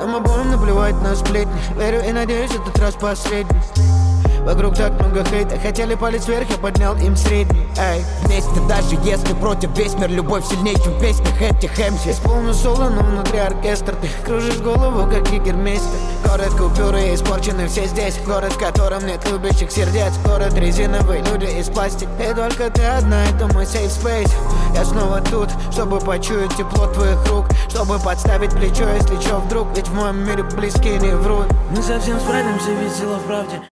Нам обоим наплевать на сплетни. Верю и надеюсь, этот раз последний. Вокруг так много хейта. Хотели палец вверх, я поднял им средний. Эй. Вместе даже если против весь мир. Любовь сильнее, чем в песнях этих МС. Исполню соло, но внутри оркестр. Ты кружишь голову, как егермейстер. Город купюры, испорчены все здесь. Город, в котором нет любящих сердец. Город резиновый, люди из пластик. И только ты одна, это мой safe space. Я снова тут, чтобы почуять тепло твоих рук. Чтобы подставить плечо, если чё вдруг. Ведь в моем мире близкие не врут. Мы совсем справимся, ведь сила в правде.